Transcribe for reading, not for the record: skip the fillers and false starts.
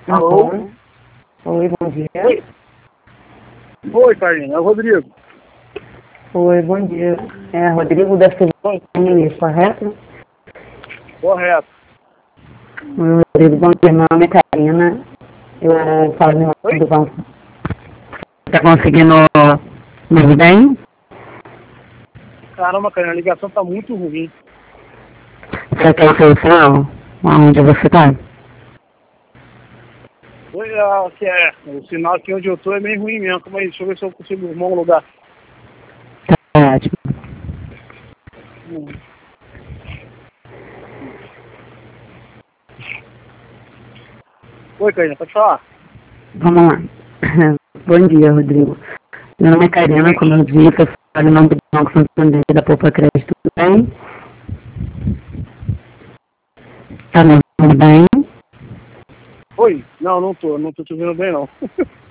Alô? Oi, bom dia. Oi, Carlinhos, é o Rodrigo. Oi, bom dia. É Rodrigo da Silvânia, correto? Correto. Oi, Rodrigo, bom dia. Meu nome é Karina. Eu falo no nome do banco. Tá conseguindo me ouvir bem? Caramba, Carlinhos, a ligação tá muito ruim. Você quer o seu sinal? Onde você tá? Oi, o sinal aqui onde eu tô é meio ruim mesmo. Calma aí, deixa eu ver se eu consigo arrumar um lugar. Tá ótimo. Oi, Carlinhos, pode falar? Vamos lá. Bom dia, Rodrigo. Meu nome é Karina, como eu disse, eu falo no nome do Banco Santander da Poupa Crédito, tudo bem? Tá me ouvindo bem? Oi? Não tô te ouvindo bem não.